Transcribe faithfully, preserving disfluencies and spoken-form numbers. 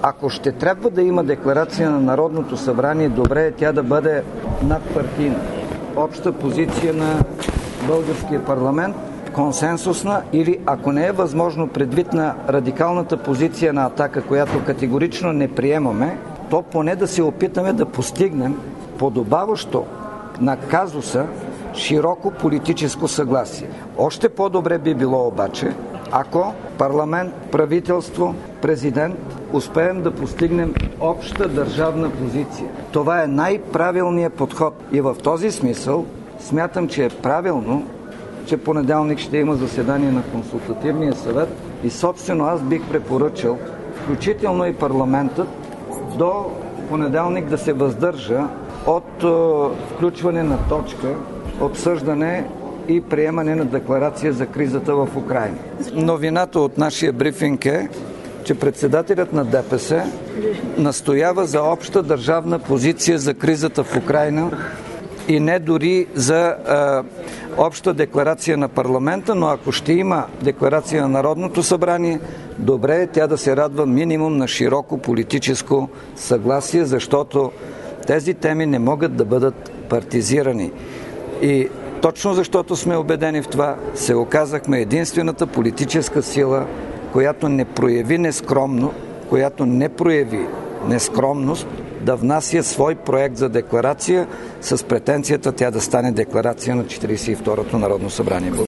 ако ще трябва да има декларация на Народното събрание, добре е тя да бъде надпартийна. Обща позиция на българския парламент, консенсусна, или ако не е възможно предвид на радикалната позиция на Атака, която категорично не приемаме, то поне да се опитаме да постигнем подобаващо на казуса широко политическо съгласие. Още по-добре би било обаче, ако парламент, правителство, президент успеем да постигнем обща държавна позиция. Това е най-правилният подход. И в този смисъл смятам, че е правилно, че понеделник ще има заседание на Консултативния съвет и собствено аз бих препоръчал, включително и парламентът, до понеделник да се въздържа от е, включване на точка, обсъждане и приемане на декларация за кризата в Украйна. Новината от нашия брифинг е, че председателят на ДПС настоява за обща държавна позиция за кризата в Украйна и не дори за е, обща декларация на парламента, но ако ще има декларация на Народното събрание, добре е тя да се радва минимум на широко политическо съгласие, защото тези теми не могат да бъдат партизирани. И точно защото сме убедени в това, се оказахме единствената политическа сила, която не прояви нескромно, която не прояви нескромност да внася свой проект за декларация с претенцията тя да стане декларация на четиридесет и второто Народно събрание.